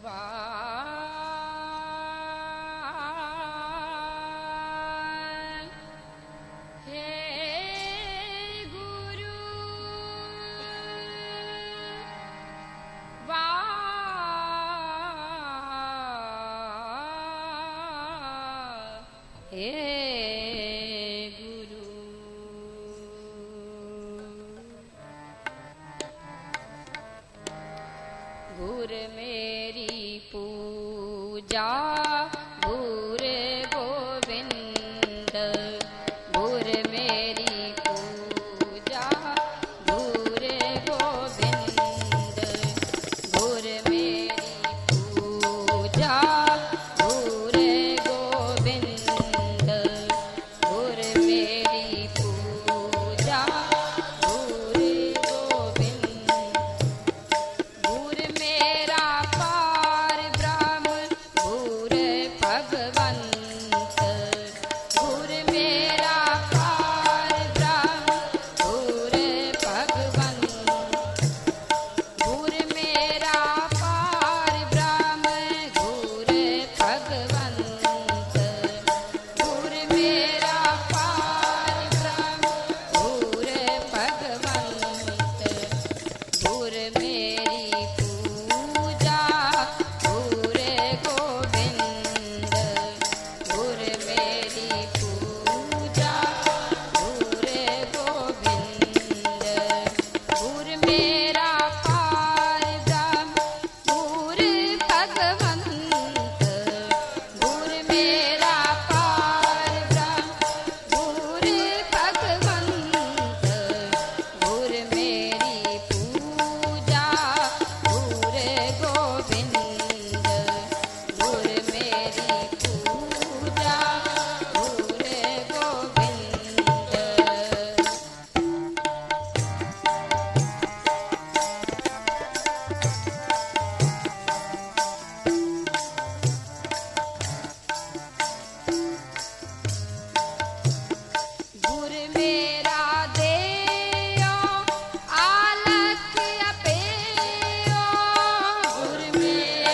गुर मेरी पूजा गुर गोविंद गुर मेरी पूजा गुर गोविंद गुर मेरी पूजा गुर गोविंद गुर मेरी पूजा गुर गोविंद गुर मेरा पार ब्रह्म गुर भगवंत गुर मेरा पार ब्रह्म गुर भगवंत गुर मेरा पार ब्रह्म गुर भगवंत गुर मेरा पार ब्रह्म गुर भगवंत गुर मेरी पूजा गुर गोविंद गुर मेरी पूजा गुर गोविंद गुर मेरा पार ब्रह्म गुर भगवंत गुर मेरा पार ब्रह्म गुर भगवंत गुर मेरी पूजा गुर गोविंद गुर मेरी पूजा गुर गोविंद गुर मेरा देयो आलख अपेयो गुर मेरा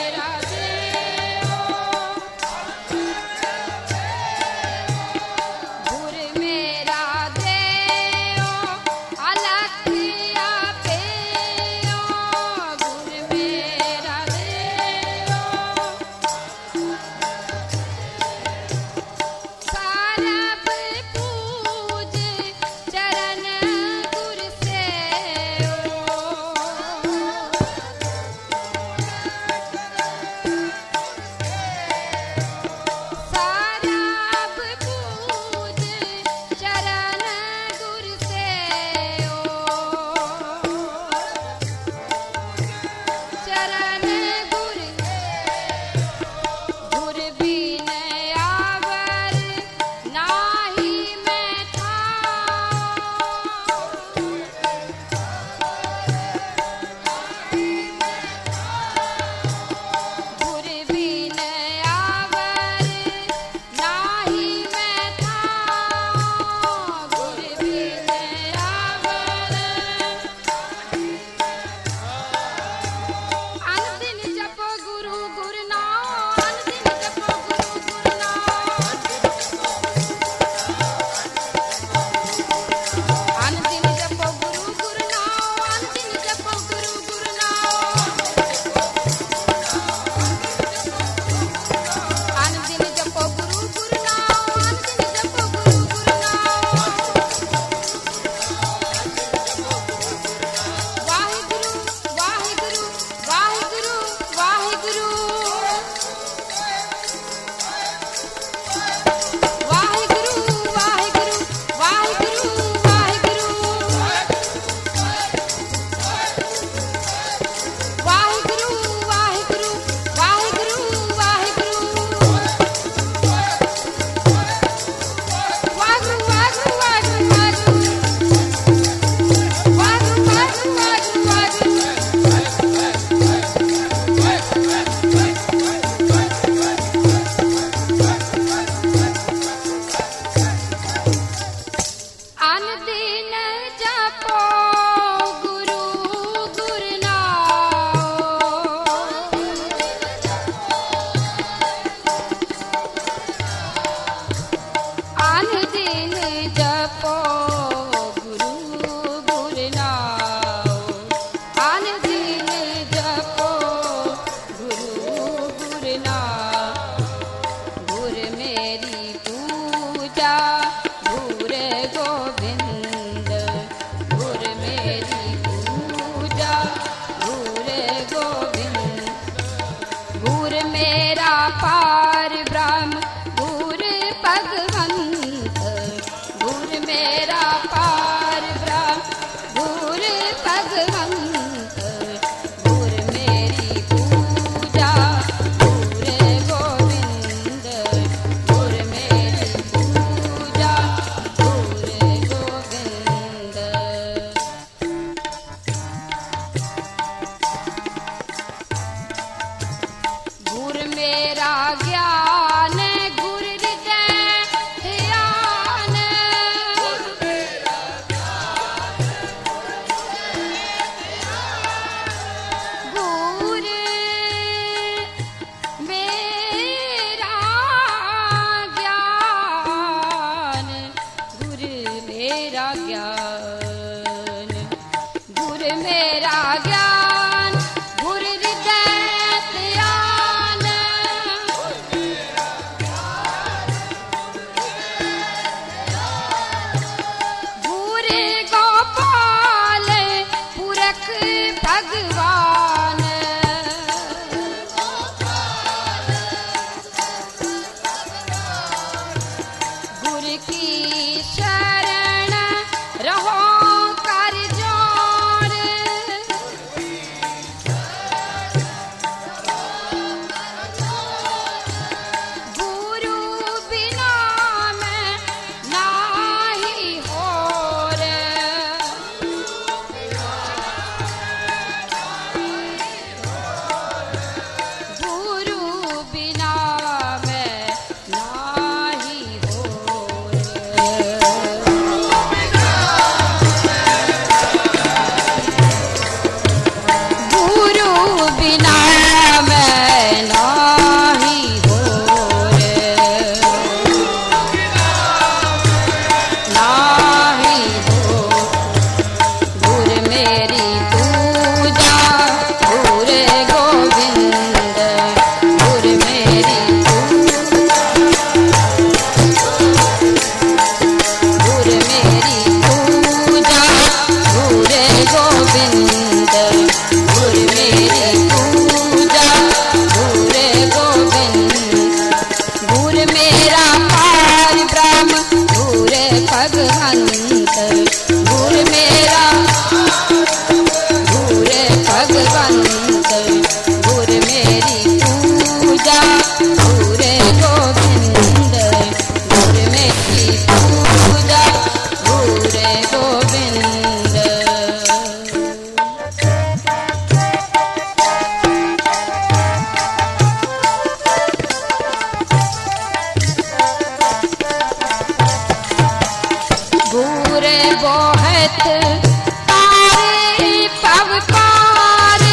बैठ तारे पवकार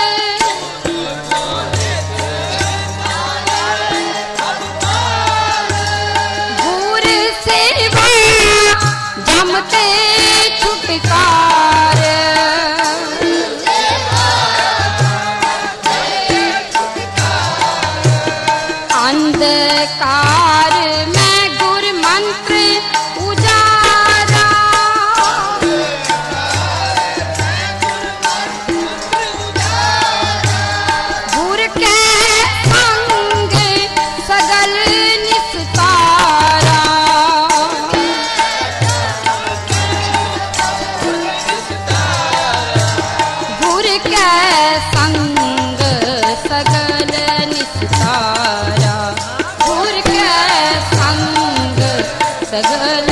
घूर सेवा जमते छुटकार अंधकार में गुर मंत्र उजारा गुर के संग सगल निस्तारा गुर के संग सगल निस्तारा गुर के संग सगल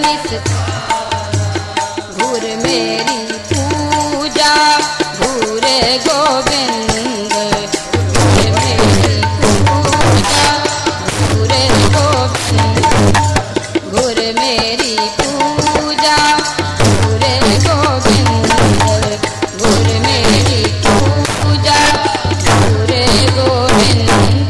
गुर मेरी पूजा गुर गोविंद गुर मेरी पूजा गुर गोविंद गुर मेरी पूजा गुर गोविंद गुर मेरी पूजा गुर गोविंद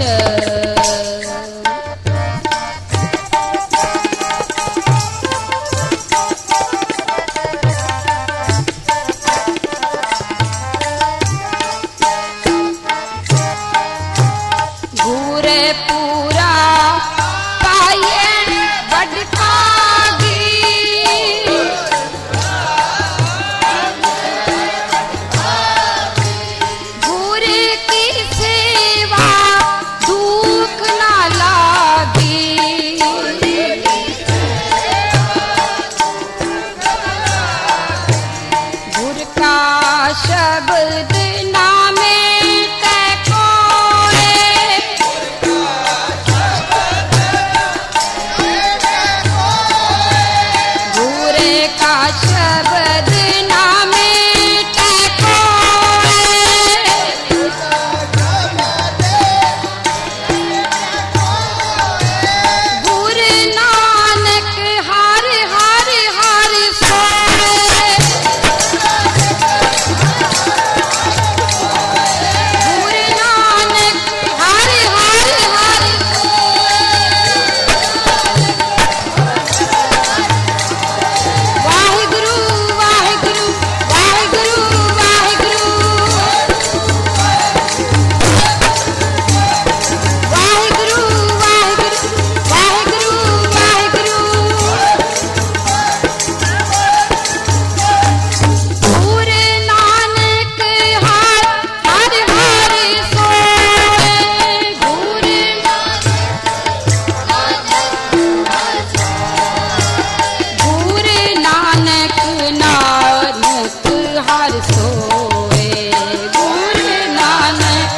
पूरा पाए बड़कागी गुर की सेवा दुख ना लागी गुर का शब्द नामे शब्द नामे गुर नानक हर हर हर सोए गुर नानक हर हर हर वाहिगुरु वाहिगुरु वाहिगुरु वाहिगुरु वाहिगुरु वाहिगुरु वाहिगुरु गुर नानक हर हर हर सोए गुर गुर नानक नानक हर सोए गुर नानक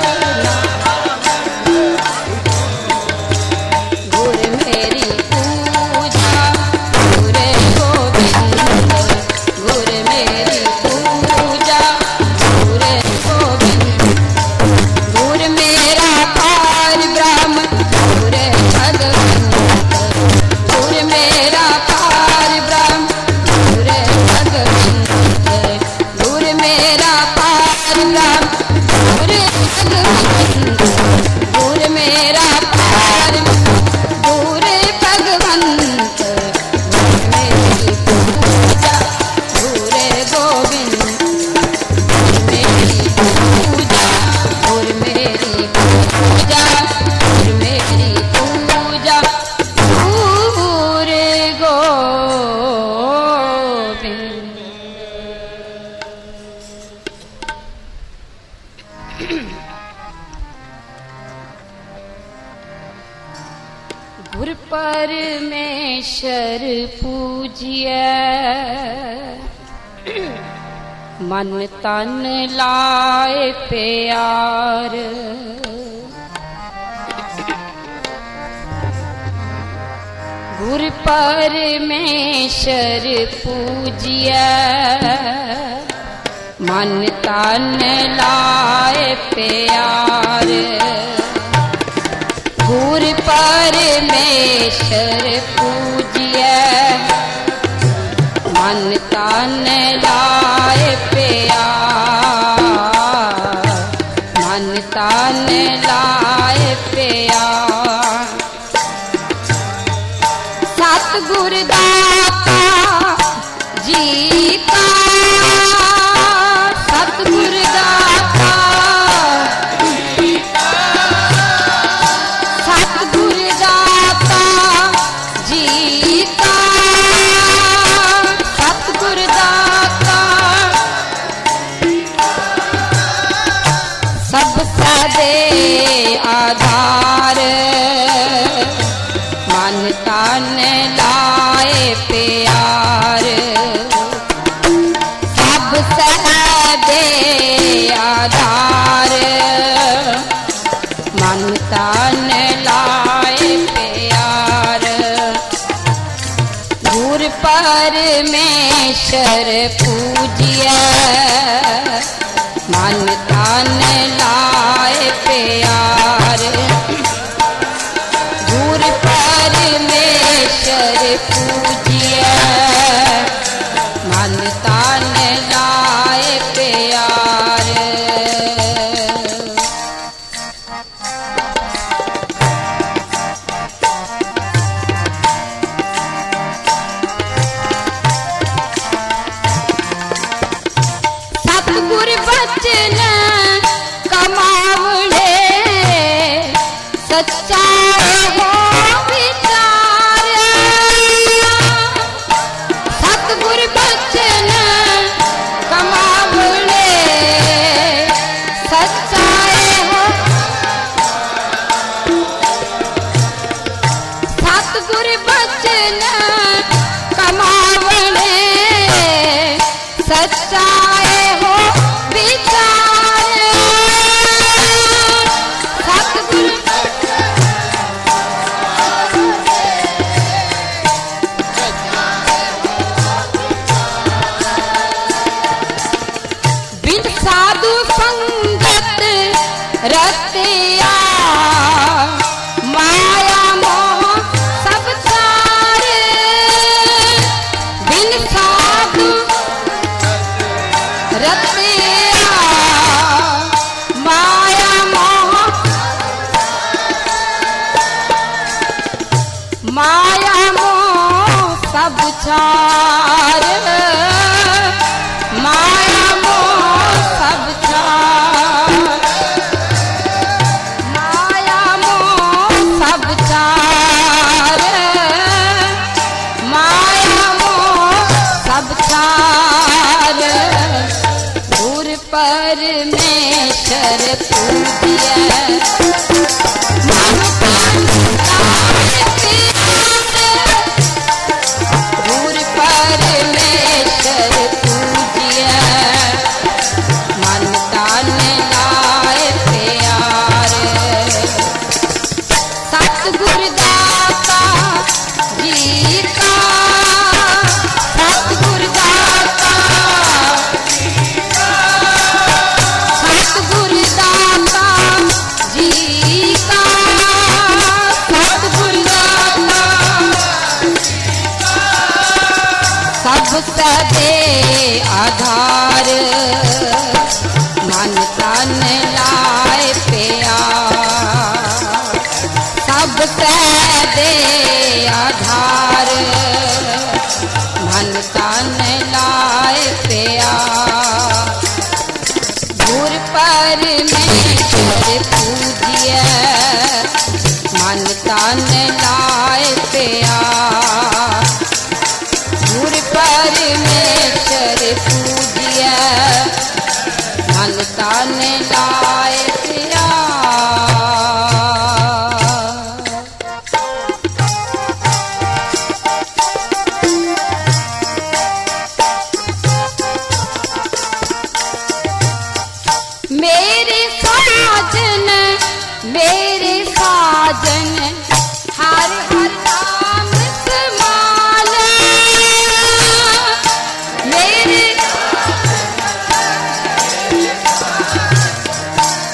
गुर मेरी पूजा गुर गोविंद गुर मेरी पूजा गुर गोविंद गुर मेरा पार ब्रह्म गुर भगवंत गुर मेरा पार ब्रह्म गुर भगवंत गुर मेरा पार ब्रह्म गुर भगवंत गुर मेरा पार गुर भगवंत गुर मेरी पूजा गुर गोविंद गुर मेरी पूजा गुर मेरी पूजा गुर मेरी पूजा गुर गोविंद गुर परमेश्वर पूजिए मन तन लाए प्यार गुर परमेश्वर पूजिए मन तन लाए प्यार गुर परमेश्वर पूजिए मन तन लाए प्यार, मन तन लाए प्यार। सतगुर दाता जी का, सतगुर दाता, सतगुर दाता जी का, सतगुर दाता सब सदे आधार, मन तन लाए प्यार। सब सदे आधार, मन तन लाए प्यार। गुर परमेश्वर पूजिए, मन तन लाए प्यार। गुर परमेश्वर पूजिए, मन तन लाए प्यार। सतगुर बचन कमावड़े, सच्चाई हो विचार। सतगुर बचन कमावड़े, सच्चाई हो। सतगुर बचन कमावड़े, सच्चाई हो विचार। सतगुर बिन साधु संगत रतिया, माया मोह सब चार। बिन साधु रतिया, माया मोह, माया मोह सब चार। माया मोह सब चार, माया मोह सब चार। माया मोह सब चार। गुर परमेश्वर पूजिए, मन तन लाए प्यार। गुर परमेश्वर पूजिए, मन तन लाए प्यार। सतगुर दाता जी का, सतगुर दाता, सतगुर दाता जी का, सतगुर दाता सब सदे आधार, मन तन लाए प्यार। सब सदे आधार, मन तन लाए प्यार। गुर परमेश्वर पूजिए, मन तन लाए प्यार। गुर परमेश्वर पूजिए, मन तन लाए प्यार। मेरे साजन, मेरे साजन, हर हर नाम समाल। मेरे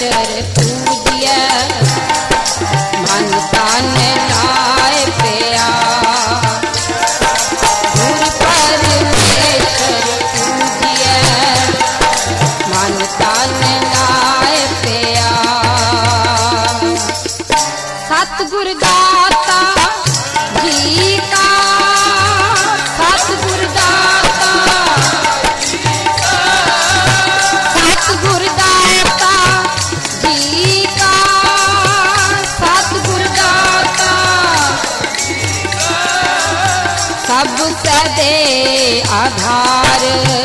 परमेश्वर पूजिया मन तन लाए पिया गुर परमेश्वर पूजिया मन तन लाए पिया सतगुर दाता जी का सतगुर दाता सतगुर दाता जी का सतगुर दाता सब सदे आधार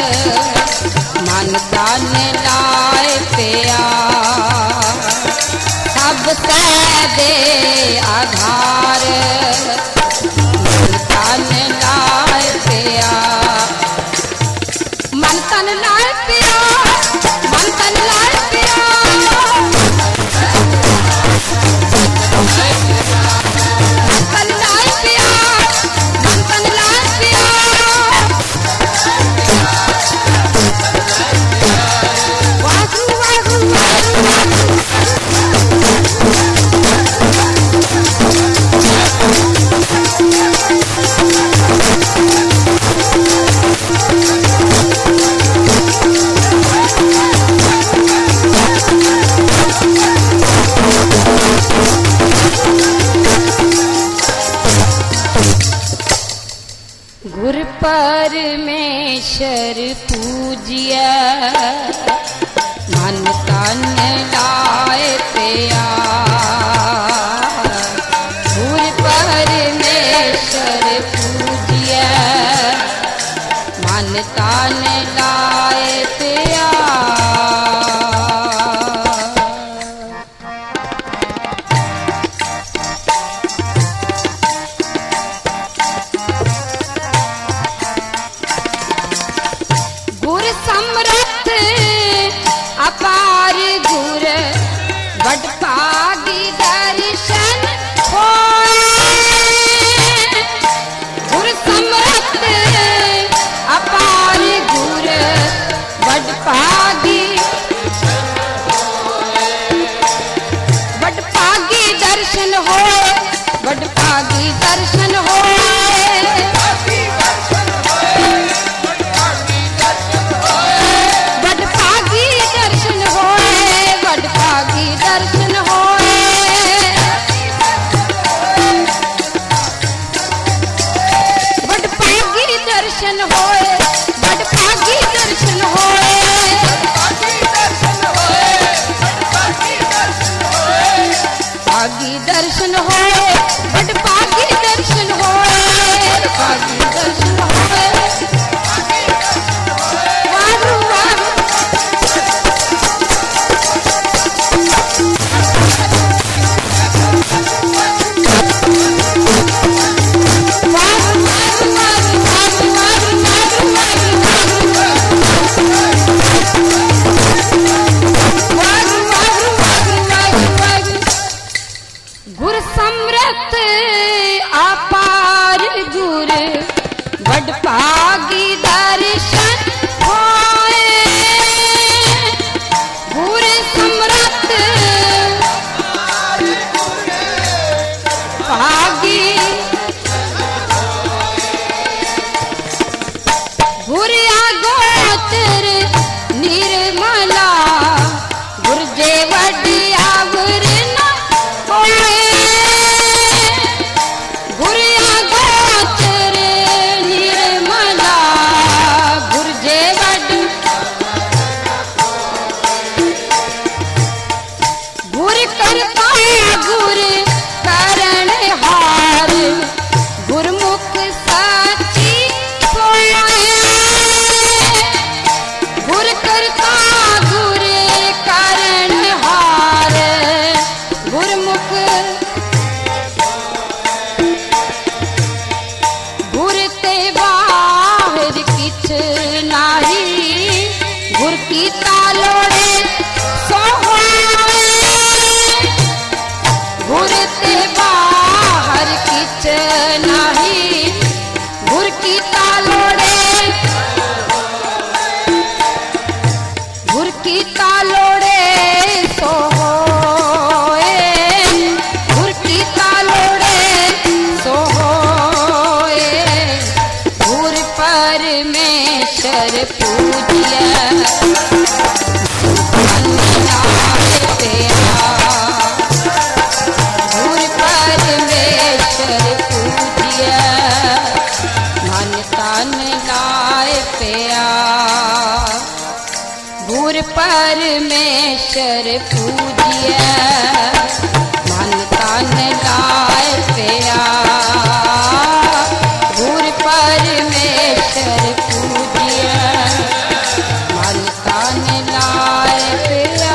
मन तन लाए पिया सब सदे आधार मन तन लाए पिया मन तन लाए पिया मन तन लाए पिया मन तन लाए पिया मन तन लाए पिया वाहू वाहू गुर परमेश्वर पूजिया मन तन लाए पिया गुर परमेश्वर पूजिया मन तन लाए पिया गुर समरथ अपार गुर बड़ भागी दर्शन होए गुर समरथ अपार गुर बड़ भागी दर्शन होए बड़ भागी दर्शन होए दर्शन होए बड़ भागी दर्शन होए बड़ भागी दर्शन होए भागी दर्शन होए बड़ भागी दर्शन होए भागी दर्शन होए वाहू वाहू गुर समरथ अपार गुर बड़ भागी दर्शन होए गुर समरथ भागी गुर आगोचर निर्मला गुर जे वड्डी आवर न होए गुर आगोचर निर्मला गुर जे वड्डी गुर करता गुर करण हार गुरमुख साची सोए गुर करता गुर करण हार गुरमुख गुर ते बाहर किछ नाही गुर की तालोड़े सो होए गुर परमेश्वर पूजिए मन तन लाए पिया गुर परमेश्वर पूजिए मन तन लाए पिया।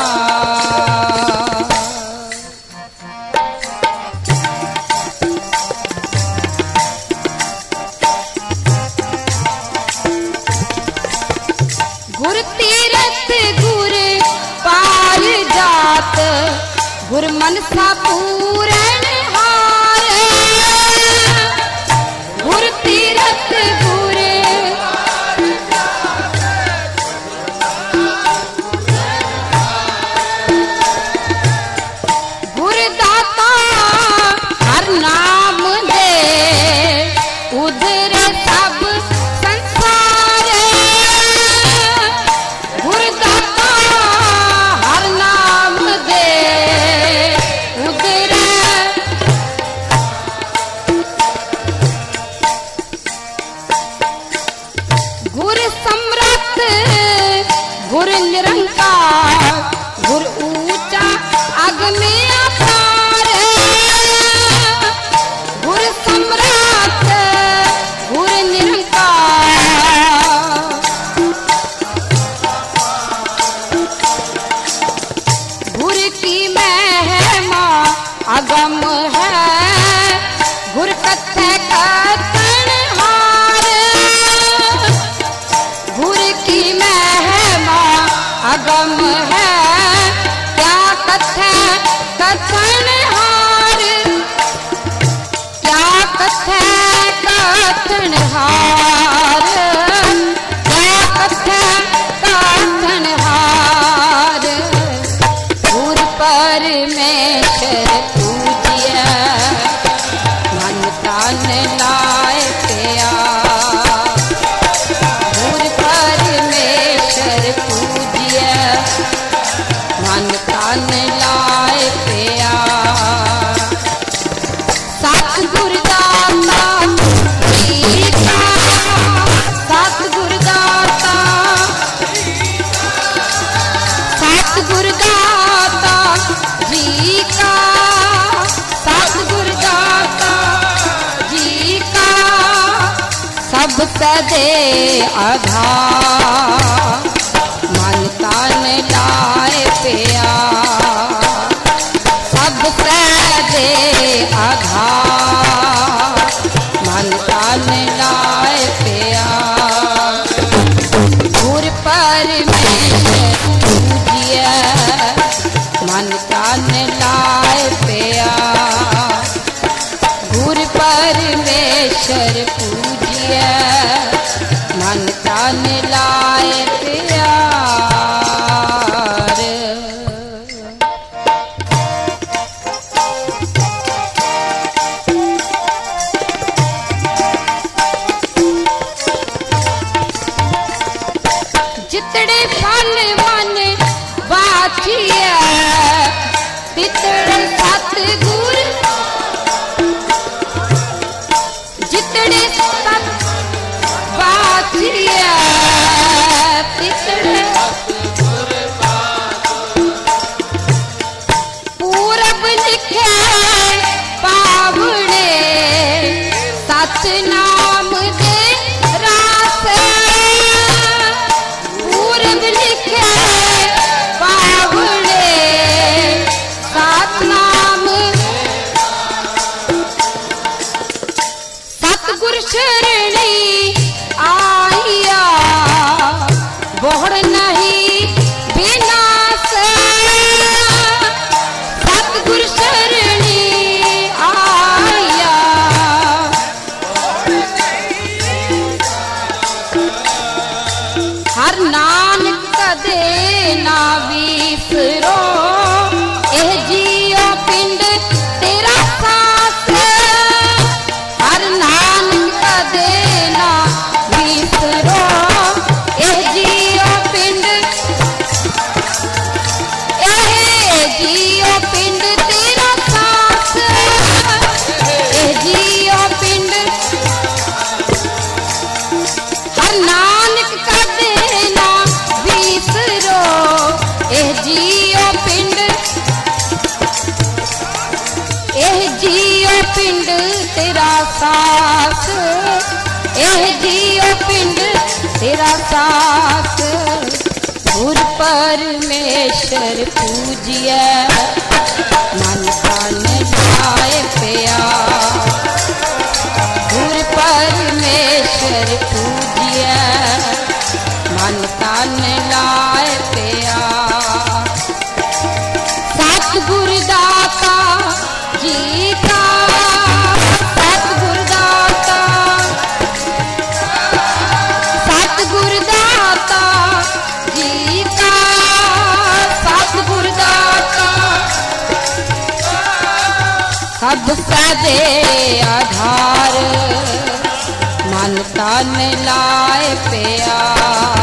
गुर तीरथ गुर पार जात गुर मनसा पूरन हार गुर तीरथ गुर गुर दाता हर नाम दे उधर सब संसार गुर दाता हर नाम दे उधर गुर समर्थ गुर निरंकार गुर ऊंचा अग्नि अपार गुर समर्थ गुर निरंकार गुर की महिमा अगम है गुर कथे कथन हार गुर की महिमा अगम है क्या कथे कथन हार क्या कथे कथन हार क्या कथे कथन हार गुर परमेश्वर पूजिए मन तन लाए पिया गुर परमेश्वर पूजिए मन तन लाए पिया। सतगुर दाता जी का सतगुर दाता सतगुर दाता जी का सतगुर दाता जी का सब सदे आधार मन तन लाए पिया सब सदे आधार मन तन लाए पिया गुर परमेश्वर पूजिए मन तन लाए पिया गुर परमेश्वर पूजिए मन तन लाए पिया। जितने फल मन बाछिए तितड़े सतगुर जितने सत बाछिए तितड़े पूरब लिखे पावने सत नाम दे रास पूरब लिखे पावने सत नाम सतगुर शरणी आइया बोहड़ नहीं विनाश सतगुर शरणी आइया हर नानक कदे ना विसरो एह जियो पिंड तेरा सास हर नानक कदे ना विसरो एह जियो पिंड तेरा सास एह जियो पिंड हर नानक कदे ना विसरो पिंड तेरा सास, ए जियो पिंड तेरा सास। गुर परमेश्वर पूजिए मन तन लाए प्यार। गुर परमेश्वर पूजिए मन तन लाए प्यार। सतगुर दाता जी का, सतगुर दाता, सतगुर दाता जी का, सतगुर दाता सब सदे आधार। मन तन लाए प्यार।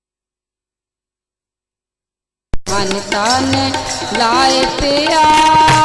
मन तन लाए प्यार।